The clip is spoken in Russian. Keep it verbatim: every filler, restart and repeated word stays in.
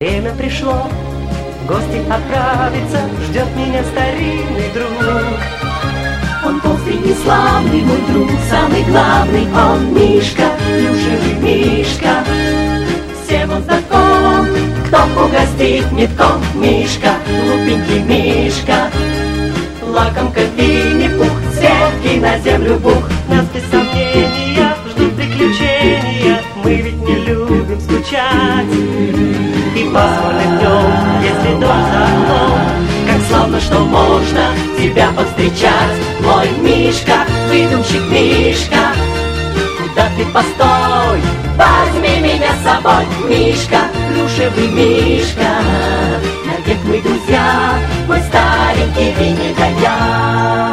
Время пришло, в гости отправиться, ждет меня старинный друг. Он толстый и славный, мой друг, самый главный, он Мишка, плюшевый Мишка. Всем он знаком, кто угостит метком, Мишка, глупенький Мишка. Лакомка Винни-Пух, светки на землю бух. Нас без сомнения ждут приключения, мы ведь не любим скучать. И пасмурным днем, если дождь за окном, как славно, что можно тебя повстречать. Мой Мишка, выдумщик Мишка, куда ты постой, возьми меня с собой. Мишка, плюшевый Мишка, навек мы друзья, мой старенький Винни да я.